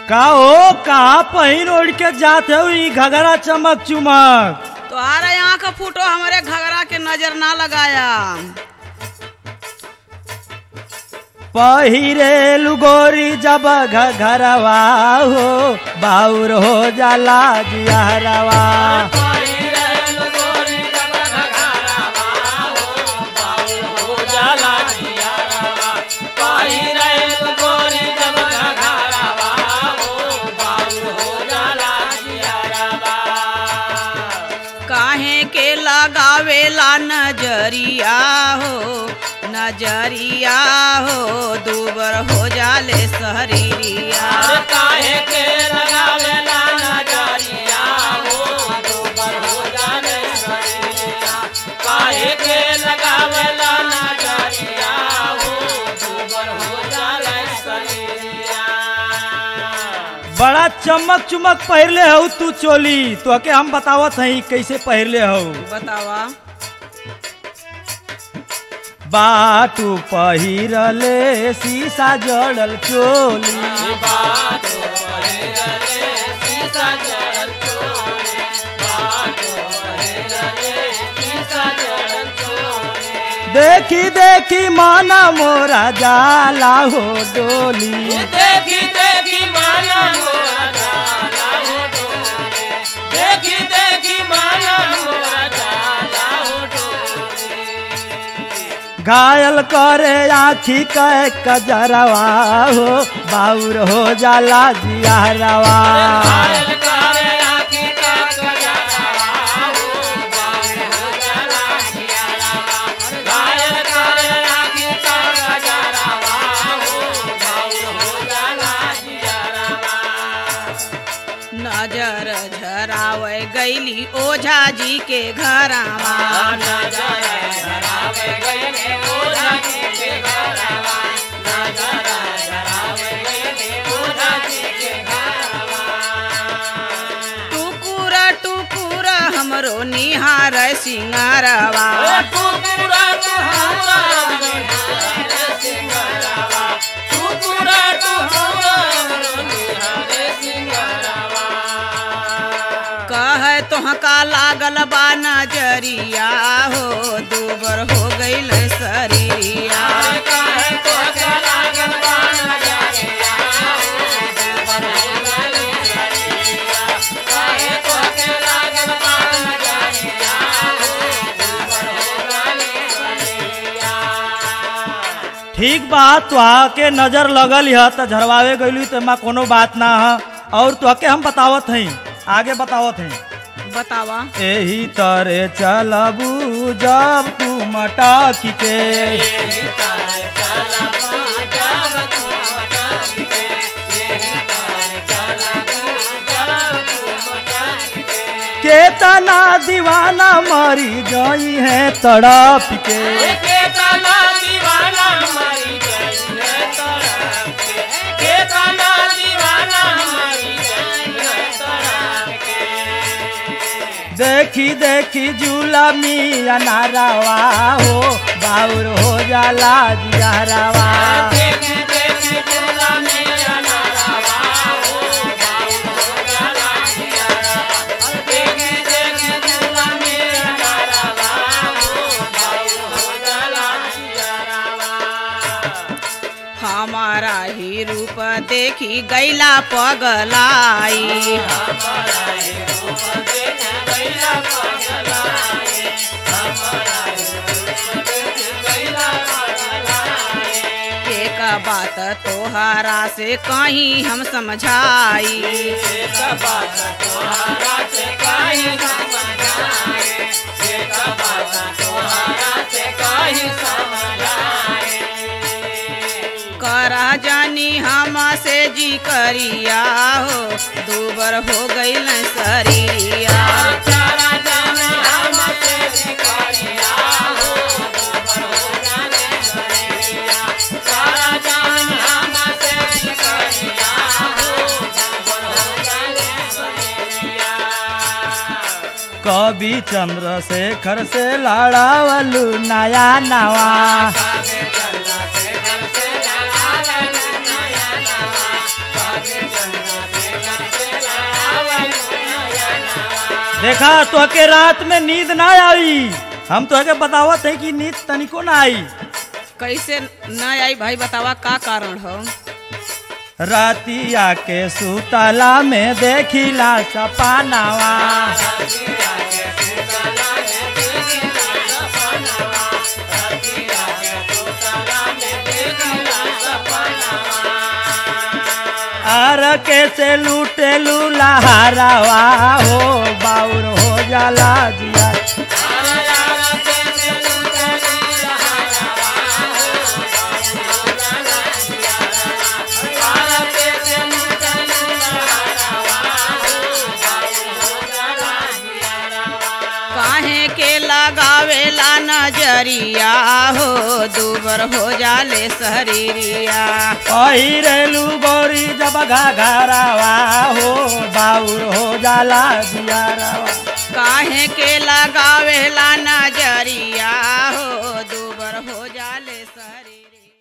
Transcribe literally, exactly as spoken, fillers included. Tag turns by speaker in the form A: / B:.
A: का हो कहाँ पहिन ओढ़ के जाते हो ई घगरा चमक चुमक।
B: तुम्हारे यहाँ का फोटो हमारे घगरा के नजर ना लगाया।
A: पहिरे लुगोरी जब घरवा हो बाउर हो जाला जियारवा।
B: काहे के लगावेला नजरिया हो नजरिया हो दूबर हो जाले शरीरिया।
C: काहे के लगावेला नजरिया हो दूबर हो जाले शरीरिया। काहे के लगावेला नजरिया हो दूबर हो जाले शरीरिया।
A: बड़ा चमक चुमक पहिरले हो तू चोली तो के हम बतावत हई कैसे पहिरले हो।
B: बतावा।
A: बाटू पहिरले शीशा जड़ल चोली।
C: बाटू पहिरले शीशा जड़ल चोली। बाटू पहिरले शीशा जड़ल चोली।
A: देखी देखी माना मोरा जाला हो डोली।
C: देखी देखी माना मोरा जाला हो डोली। देखी देखी माना मोरा जाला हो डोली।
A: घायल करे आँखी के कजरवा हो बाउर हो जाला जियारवा।
C: घायल करे आँखी का कजरवा हो बाउर हो जाला जियारवा। घायल करे आँखी का कजरवा हो बाउर हो जाला जियारवा।
B: नजर झरावे गईली ओझा जी के घरावा।
C: नजर झरावे गईली ओझा जी के घरावा। नजर झरावे गईली ओझा जी के घरावा।
B: टुकुर टुकुर हमरो निहार सिंगारवा।
C: टुकुरा टुकुरा निहार सिंगारवा। टुकुरा टुकुरा निहार सिंगारवा।
B: कह तोहका लागल बा नजरिया हो दूबर हो गईल शरीरिया।
C: काहे तोहके लागल बा नजरिया हो दूबर हो गईल शरीरिया। काहे तोहके लागल बा नजरिया हो दूबर हो गईल शरीरिया।
A: ठीक बात तुहा के नजर लगल है तो झरवावे गईलू तो माँ कोनो बात ना है। और तुहके हम बतावत हई आगे बतावत हई।
B: बतावा।
A: एही तरे चलबू जब तू मटक के। केतना दीवाना मरी गई है तड़प के।
C: केतना दीवाना मरी गई है तड़प के। केतना दीवाना मरी गई है तड़प के।
A: देखी देखी झूला मिया नारावा हो बाउर हो जाला जियारवा।
C: देखी देखी झूला मिया नारावा हो बाउर हो जाला जियारवा। देखी देखी झूला मिया नारावा हो बाउर हो जाला जियारवा।
B: हमारा ही रूप देखी गैला पगलाई।
C: हमारा ही रूप देख गैला पगलाई। हमारा ही रूप देख गैला पगलाई।
B: एक बात तोहरा से कहीं हम समझाई।
C: एक बात तोहरा से कहीं समझाए। एक बात तोहरा से कहीं समझाए।
B: करा जानी हमसे जी करिया हो दूबर हो गईल शरीरिया।
C: चारा जाने हमसे भिखारिया हो दूबर हो जाने शरीरिया। चारा जाने हमसे भिखारिया हो दूबर हो जाने शरीरिया।
A: कवि चंद्रशेखर से लड़ावलू नया नवा। देखा तो के रात में नींद ना आई, हम तो के बतावत है कि नींद तनिको ना आई।
B: कैसे न आई भाई बतावा का कारण हो।
A: रातिया के सुतला में देखिला सपनावा, आर के से लूटे लूलहारावा हो बाउर हो जाला जिया।
B: काहे के लगावेला नजरिया हो दूबर हो जाले शरीरिया।
A: पहिरेलू गोरी जब घाघरावा हो बाउर हो जाला जियारावा।
B: काहे के लगावेला नजरिया हो दूबर हो जाले शरीरिया।